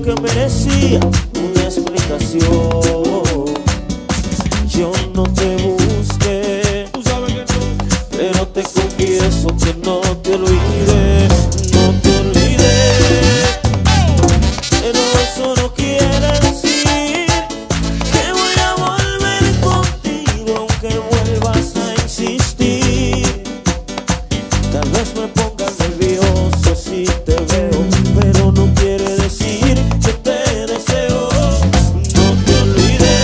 que merecía una explicación. Yo no te busqué, Tú sabes que no. pero te confieso que no te olvidé, no te olvidé. Pero eso no quiere decir que voy a volver contigo, aunque vuelvas a insistir. Tal vez me ponga nervioso si te veo, pero no quiere decir que te deseo. No te olvidé,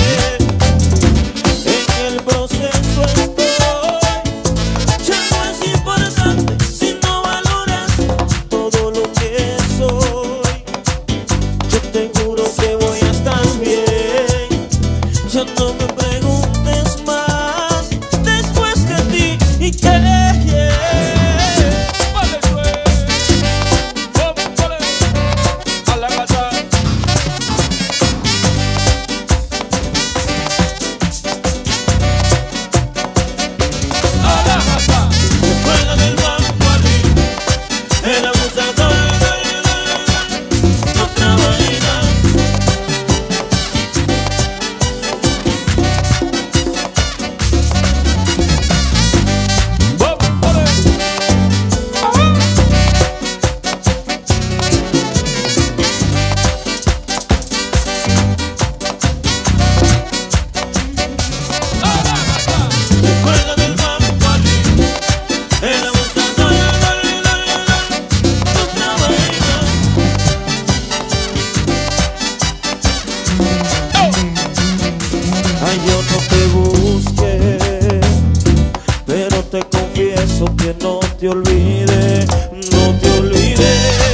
en el proceso estoy. Ya no es importante si no valoras todo lo que soy. Yo te juro que voy a estar bien. Ya no me preguntes más después que a ti y que Vale, pues. Vale. A la casa. A la casa. la escuela del banco arriba, el abusador, otra vaina. Vale. A la casa. La escuela del banco arriba, el abusador, otra vaina. Ay, yo no te busqué, pero te confieso que no te olvidé, no te olvidé.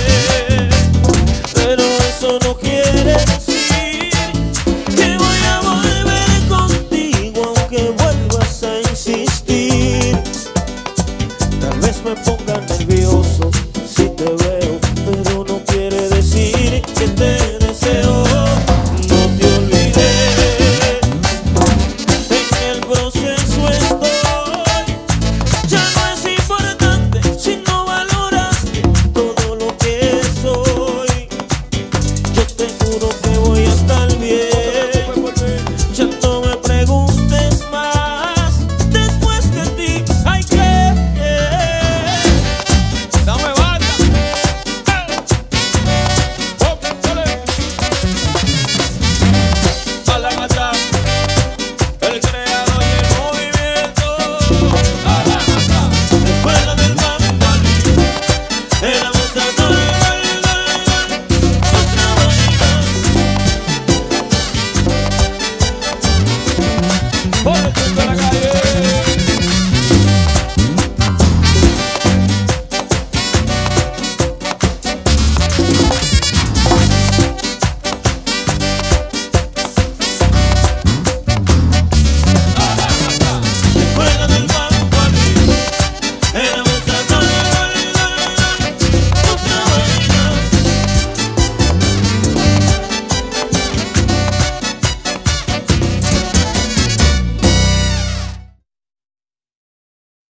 Pero eso no quiere decir que voy a volver contigo, aunque vuelvas a insistir. Tal vez me ponga nervioso